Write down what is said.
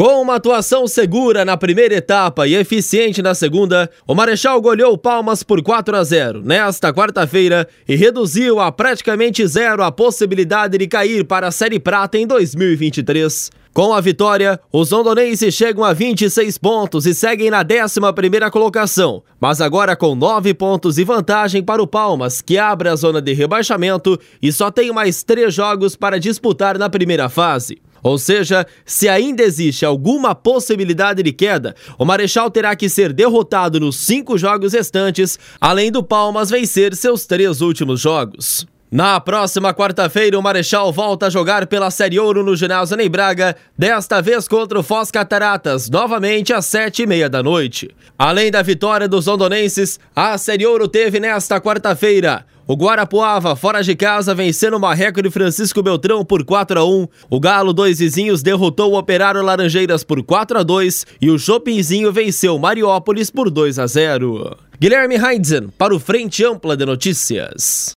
Com uma atuação segura na primeira etapa e eficiente na segunda, o Marechal goleou o Palmas por 4-0 nesta quarta-feira e reduziu a praticamente zero a possibilidade de cair para a Série Prata em 2023. Com a vitória, os rondonenses chegam a 26 pontos e seguem na 11ª colocação, mas agora com 9 pontos de vantagem para o Palmas, que abre a zona de rebaixamento e só tem mais 3 jogos para disputar na primeira fase. Ou seja, se ainda existe alguma possibilidade de queda, o Marechal terá que ser derrotado nos 5 jogos restantes, além do Palmas vencer seus 3 últimos jogos. Na próxima quarta-feira, o Marechal volta a jogar pela Série Ouro no ginásio Ney Braga, desta vez contra o Foz Cataratas, novamente às 7h30 da noite. Além da vitória dos rondonenses, a Série Ouro teve nesta quarta-feira o Guarapuava, fora de casa, vencendo o Marreco de Francisco Beltrão por 4-1. O Galo Dois Vizinhos derrotou o Operário Laranjeiras por 4-2 e o Chopinzinho venceu Mariópolis por 2-0. Guilherme Heinzen para o Frente Ampla de Notícias.